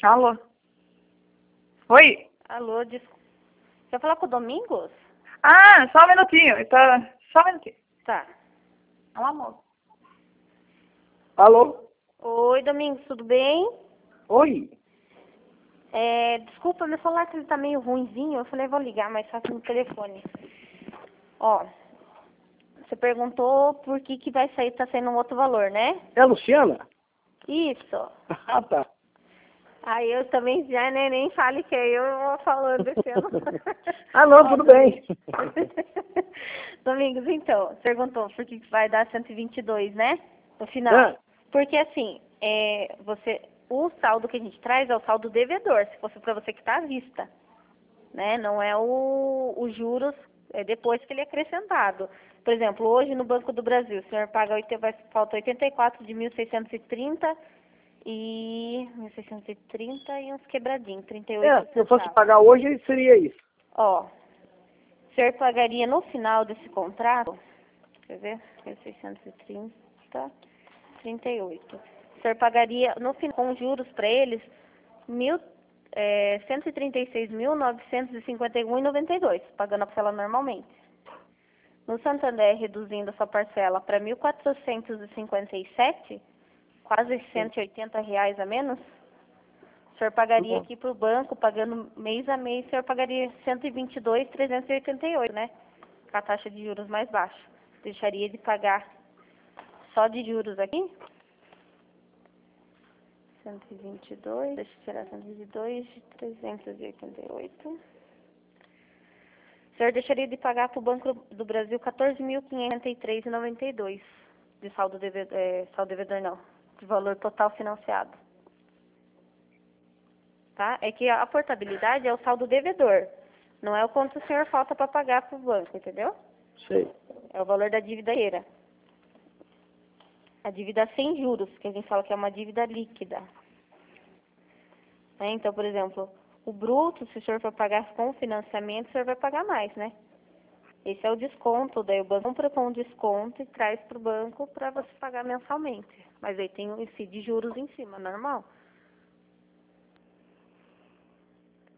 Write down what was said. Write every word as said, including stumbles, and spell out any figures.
Alô? Oi? Alô, desculpa. Quer falar com o Domingos? Ah, só um minutinho. Tá... Só um minutinho. Tá. É uma moça. Alô? Oi, Domingos, tudo bem? Oi? É, desculpa, meu celular ele tá meio ruinzinho. Eu falei, vou ligar mais fácil no telefone. Ó, você perguntou por que que vai sair, tá saindo um outro valor, né? É a Luciana? Isso. Ah, tá. Aí eu também já nem, nem fale que é eu vou falando desse ano. Ah, não, Ó, tudo bem. Domingos, então, você perguntou por que que vai dar cento e vinte e dois, né? No final. Ah, Porque assim, é, você, o saldo que a gente traz é o saldo devedor, se fosse para você que está à vista, né? Não é o, os juros é depois que ele é acrescentado. Por exemplo, hoje no Banco do Brasil, o senhor paga, oitenta vai, falta oitenta e quatro de mil seiscentos e trinta e mil seiscentos e trinta e uns quebradinhos, trinta e oito é, se eu fosse centavos. pagar hoje, seria isso. Ó, o senhor pagaria no final desse contrato, quer ver? mil seiscentos e trinta, trinta e oito. O senhor pagaria, no fim, com juros para eles, mil, é, cento e trinta e seis mil novecentos e cinquenta e um reais e noventa e dois, pagando a parcela normalmente. No Santander, reduzindo a sua parcela para mil quatrocentos e cinquenta e sete, quase cento e oitenta reais a menos, o senhor pagaria aqui para o banco, pagando mês a mês, o senhor pagaria cento e vinte e dois mil trezentos e oitenta e oito, né? Com a taxa de juros mais baixa. Deixaria de pagar só de juros aqui. cento e vinte e dois, deixa eu tirar cento e vinte e dois de trezentos e oitenta e oito. O senhor deixaria de pagar para o Banco do Brasil quatorze mil quinhentos e três reais e noventa e dois de saldo devedor, é, saldo devedor não, de valor total financiado. Tá? É que a portabilidade é o saldo devedor, não é o quanto o senhor falta para pagar para o banco, entendeu? Sei. É o valor da dívida inteira. A dívida sem juros, que a gente fala que é uma dívida líquida. Né? Então, por exemplo, o bruto, se o senhor for pagar com financiamento, o senhor vai pagar mais, né? Esse é o desconto, daí o banco compra com desconto e traz para o banco para você pagar mensalmente. Mas aí tem o índice de juros em cima, normal.